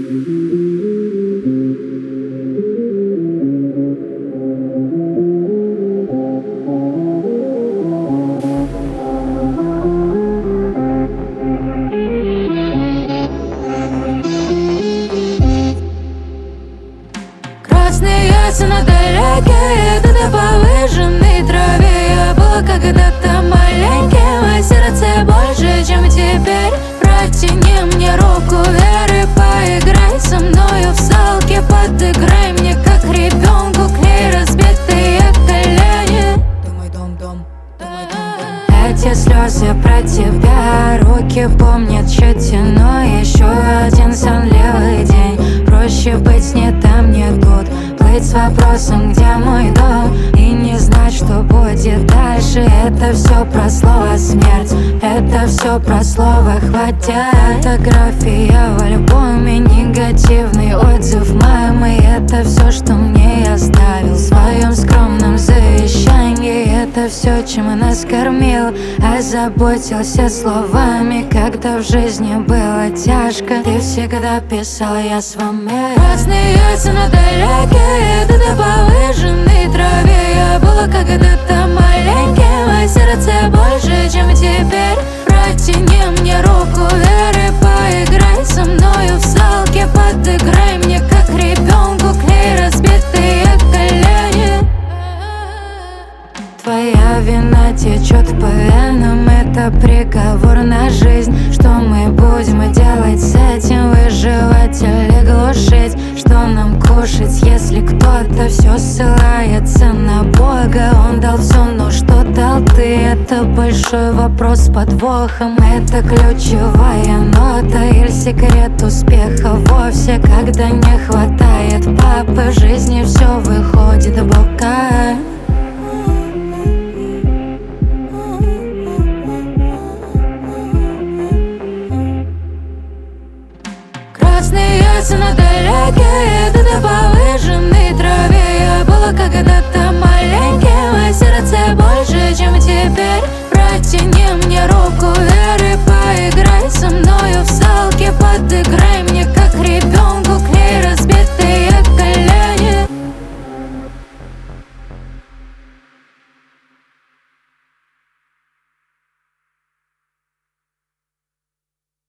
Красные яйца на далеке, где-то по выжженной траве. Я была когда-то маленьким, а сердце больше, чем теперь. Протяни мне руку веры, поиграй со мною в салки. Подыграй мне, как ребенку, клей разбитые колени. Думай, дом. Эти слезы про тебя, руки помнят тщательно. Еще один сонливый день, проще быть не там, не тут. Плыть с вопросом, где мой дом, и не знать, что будет дальше. Это все про слово смерть, это все про слово хватит. Фотография в альбоме, негативный отзыв мамы. Это все, что мне оставил в своем скромном завещании. Это все, чем нас кормил, озаботился словами. Когда в жизни было тяжко, ты всегда писал, я с вами. Красные яйца на далеке, где-то по выжженной траве. Я была когда-то маленьким, а сердце больше, чем теперь. Протяни мне руку веры, поиграй со мною в салки. Подыграй мне, как ребенку, клей разбитые колени. Твоя вина течет по венам, это приговор на жизнь. Что мы будем делать с этим, выживать или глушить? Что нам кушать, если кто-то все ссылается на Бога? Он дал все, но что дал ты? Это большой вопрос с подвохом. Это ключевая нота или секрет успеха вовсе? Когда не хватает папы, в жизни все выходит бока. Красные яйца на далеке, где-то по выжженной траве. Я была когда-то